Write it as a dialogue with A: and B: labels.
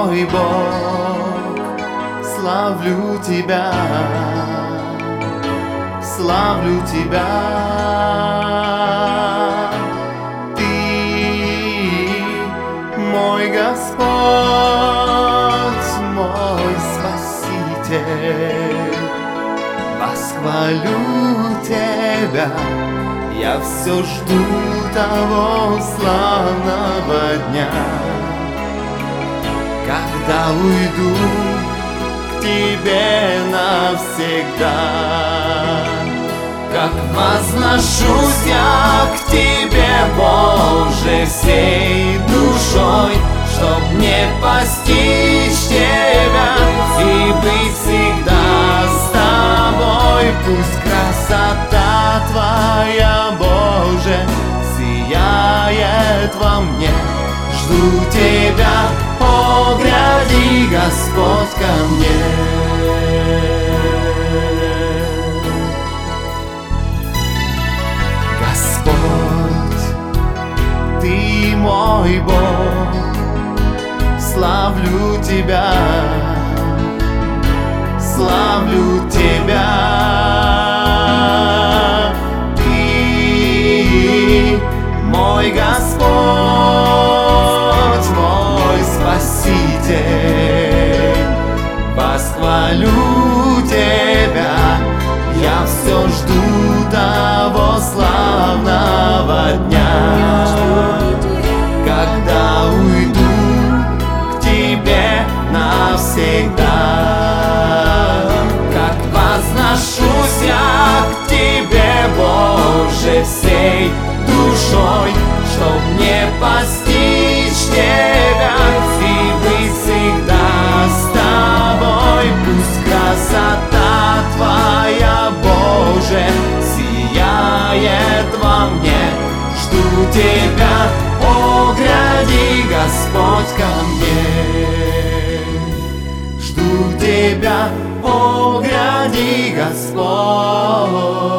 A: мой Бог, славлю Тебя, славлю Тебя. Ты мой Господь, мой Спаситель. Восхвалю Тебя, я все жду того славного дня, когда уйду к Тебе навсегда. Как возношусь я к Тебе, Боже, всей душой, чтоб не постичь Тебя и быть всегда с Тобой. Пусть красота Твоя, Боже, сияет во мне. Жду Тебя, о, гряди, Господь, ко мне. Господь, Ты мой Бог, славлю Тебя, славлю Тебя. Ты мой Господь, мой Спаситель. Восхвалю Тебя, я все жду того славного дня, когда уйду к Тебе навсегда. Как возношусь я к Тебе, Боже, всей душой, чтоб не постичь Тебя и быть всегда с Тобой. Пусть красота Твоя, Боже, сияет во мне. Жду Тебя, о, гряди, Господь, ко мне. Жду Тебя, о, гряди, Господь.